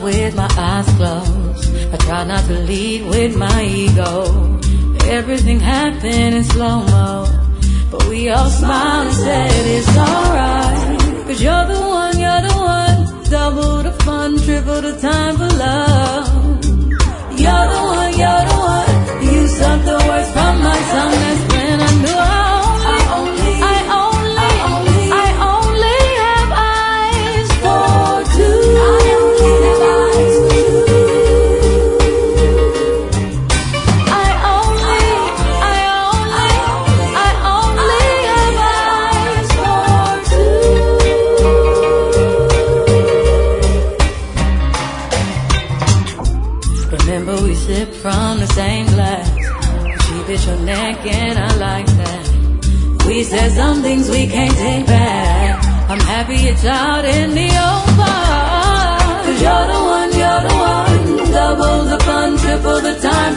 with my eyes closed. I try not to lead with my ego. Everything happened in slow-mo, but we all smiled and said it's alright. 'Cause you're the one, double the fun, triple the time for love. You're the one, you suck the words from my tongue. That's when I knew I only have eyes for two. I only have eyes for two. I only have eyes for two. Remember we sipped from the same glass. She bit your neck and I like that. We said some things we can't take back. I'm happy it's out in the open. 'Cause you're the one, double the fun, triple the time